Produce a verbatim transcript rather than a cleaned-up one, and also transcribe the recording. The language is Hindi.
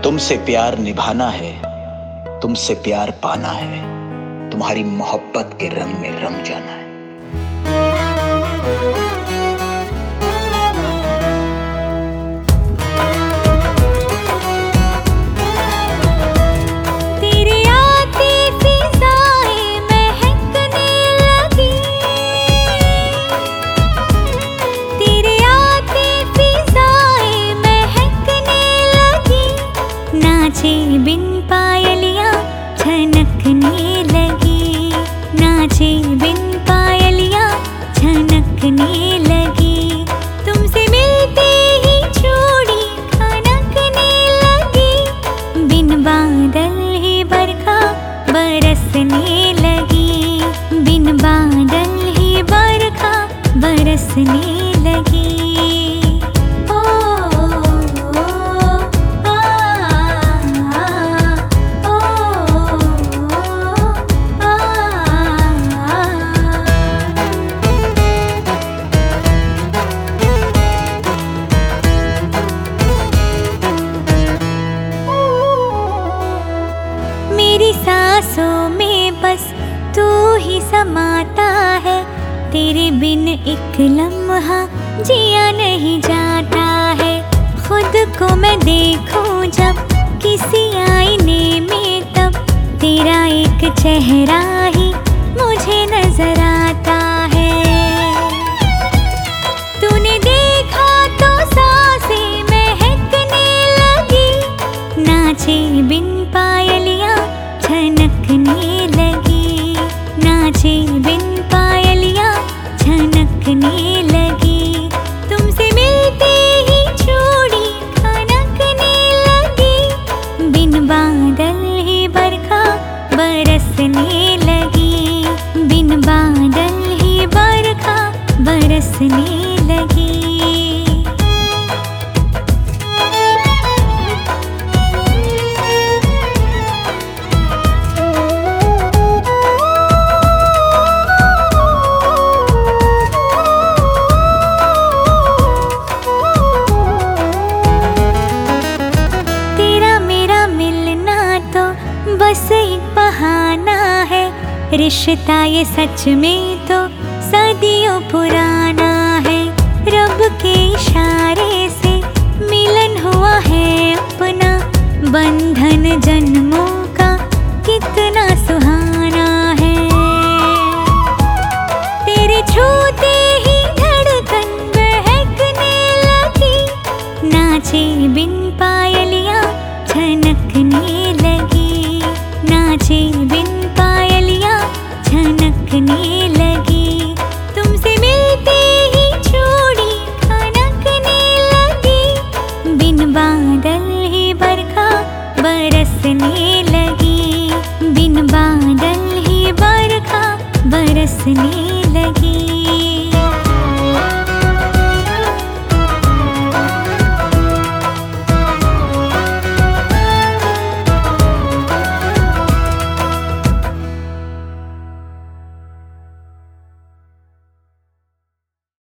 तुमसे प्यार निभाना है, तुमसे प्यार पाना है, तुम्हारी मोहब्बत के रंग में रंग जाना है। तेरे आते फिजाएं महकने लगी, तेरे आते फिजाएं महकने लगी, नाचे बिन पायलियां छनकने लगी, नाचे बिन पायलियां छनकने लगी। तुमसे मिलते ही चूड़ी खनकने लगी, बिन बादल ही बरखा बरसने लगी, बिन बादल ही बरखा बरसने लगी। मेरी सांसों में बस तू ही समाता है, तेरे बिन एक लम्हा जिया नहीं जाता है। खुद को मैं देखूं जब किसी आईने में, तब तेरा एक चेहरा ही मुझे नजर आता है। तूने देखा तो सांसें महकने लगी, नाचे बिन पायलियां छनकने लगी, नाचे बिन पायलियां छनकने लगी। तुमसे मिलते ही चूड़ी खनकने लगी, बिन बादल ही बरखा बरसने लगी, बिन बादल ही बरखा बरसने लगी। बस एक बहाना है, रिश्ता ये सच में तो सदियों पुराना है। रब के इशारे से मिलन हुआ है अपना, बंधन जन्मों का कितना सुहाना है। तेरे छूते ही धड़कन बहकने लगी, नाचे बिन पायलियां छनकने लगी, नाचे बिन पायलियां छनकने लगी। तुमसे मिलते ही चूड़ी खनकने लगी, बिन बादल ही बरखा बरसने लगी, बिन बादल ही बरखा बरसने